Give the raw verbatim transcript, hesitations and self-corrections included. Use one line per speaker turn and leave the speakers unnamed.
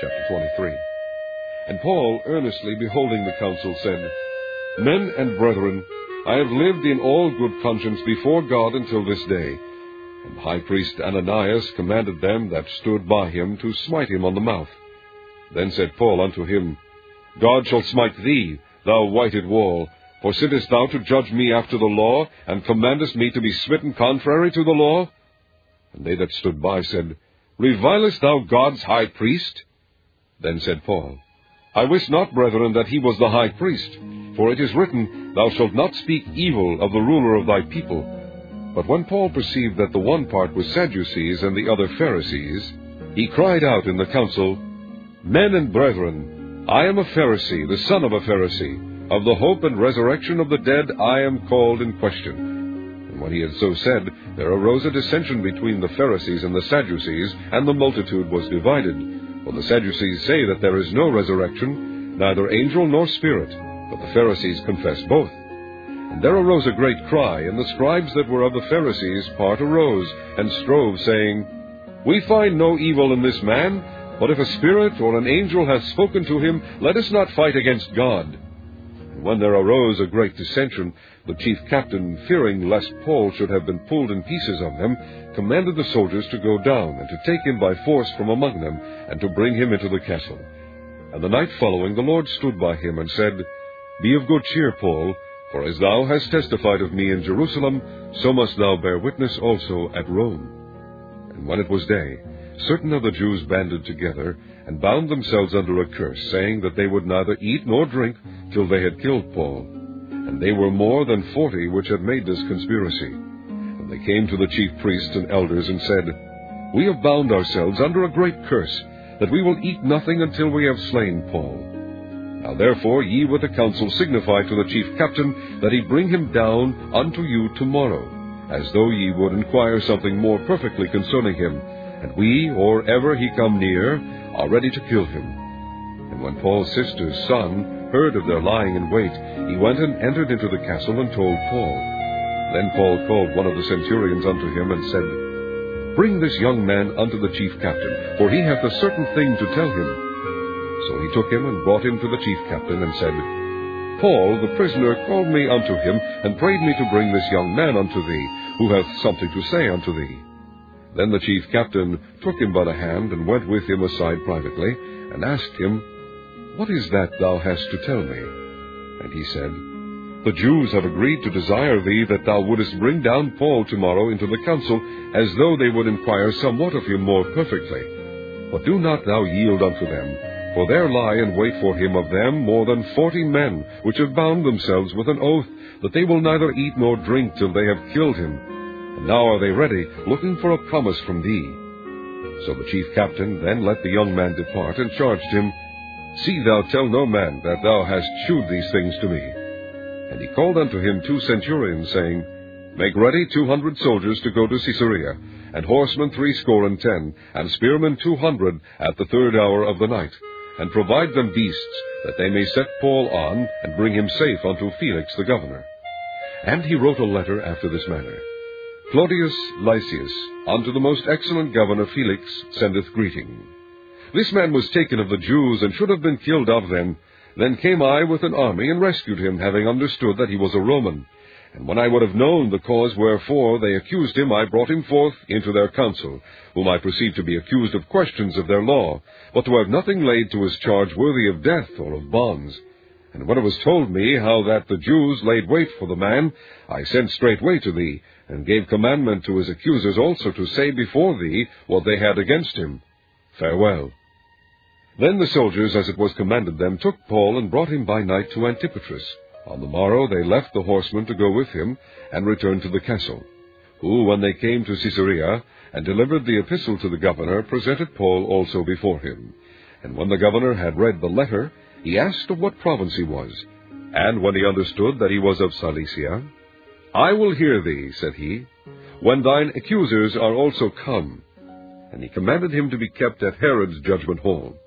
chapter twenty-three. And Paul, earnestly beholding the council, said, Men and brethren, I have lived in all good conscience before God until this day. And the high priest Ananias commanded them that stood by him to smite him on the mouth. Then said Paul unto him, God shall smite thee, thou whited wall, for sittest thou to judge me after the law, and commandest me to be smitten contrary to the law? And they that stood by said, Revilest thou God's high priest? Then said Paul, I wist not, brethren, that he was the high priest, for it is written, Thou shalt not speak evil of the ruler of thy people. But when Paul perceived that the one part was Sadducees and the other Pharisees, he cried out in the council, Men and brethren, I am a Pharisee, the son of a Pharisee. Of the hope and resurrection of the dead I am called in question. And when he had so said, there arose a dissension between the Pharisees and the Sadducees, and the multitude was divided. For the Sadducees say that there is no resurrection, neither angel nor spirit, but the Pharisees confess both. And there arose a great cry, and the scribes that were of the Pharisees' part arose, and strove, saying, We find no evil in this man, but if a spirit or an angel hath spoken to him, let us not fight against God. And when there arose a great dissension, the chief captain, fearing lest Paul should have been pulled in pieces of them, commanded the soldiers to go down, and to take him by force from among them, and to bring him into the castle. And the night following the Lord stood by him, and said, Be of good cheer, Paul, for as thou hast testified of me in Jerusalem, so must thou bear witness also at Rome. And when it was day, certain of the Jews banded together, and bound themselves under a curse, saying that they would neither eat nor drink till they had killed Paul. And they were more than forty which had made this conspiracy. And they came to the chief priests and elders, and said, We have bound ourselves under a great curse, that we will eat nothing until we have slain Paul. Now therefore ye with the council signify to the chief captain, that he bring him down unto you tomorrow, as though ye would inquire something more perfectly concerning him, and we, or ever he come near, are ready to kill him. And when Paul's sister's son heard of their lying in wait, he went and entered into the castle, and told Paul. Then Paul called one of the centurions unto him, and said, Bring this young man unto the chief captain, for he hath a certain thing to tell him. So he took him, and brought him to the chief captain, and said, Paul, the prisoner, called me unto him, and prayed me to bring this young man unto thee, who hath something to say unto thee. Then the chief captain took him by the hand, and went with him aside privately, and asked him, What is that thou hast to tell me? And he said, The Jews have agreed to desire thee that thou wouldest bring down Paul tomorrow into the council, as though they would inquire somewhat of him more perfectly. But do not thou yield unto them, for there lie in wait for him of them more than forty men, which have bound themselves with an oath, that they will neither eat nor drink till they have killed him. And now are they ready, looking for a promise from thee. So the chief captain then let the young man depart, and charged him, See thou tell no man that thou hast shewed these things to me. And he called unto him two centurions, saying, Make ready two hundred soldiers to go to Caesarea, and horsemen threescore and ten, and spearmen two hundred at the third hour of the night, and provide them beasts, that they may set Paul on, and bring him safe unto Felix the governor. And he wrote a letter after this manner. Claudius Lysias, unto the most excellent governor Felix, sendeth greeting. This man was taken of the Jews, and should have been killed of them. Then came I with an army, and rescued him, having understood that he was a Roman. And when I would have known the cause wherefore they accused him, I brought him forth into their council, whom I perceived to be accused of questions of their law, but to have nothing laid to his charge worthy of death or of bonds. And when it was told me how that the Jews laid wait for the man, I sent straightway to thee, and gave commandment to his accusers also to say before thee what they had against him. Farewell. Then the soldiers, as it was commanded them, took Paul, and brought him by night to Antipatris. On the morrow they left the horsemen to go with him, and returned to the castle, who, when they came to Caesarea, and delivered the epistle to the governor, presented Paul also before him. And when the governor had read the letter, he asked of what province he was. And when he understood that he was of Cilicia, I will hear thee, said he, when thine accusers are also come. And he commanded him to be kept at Herod's judgment hall.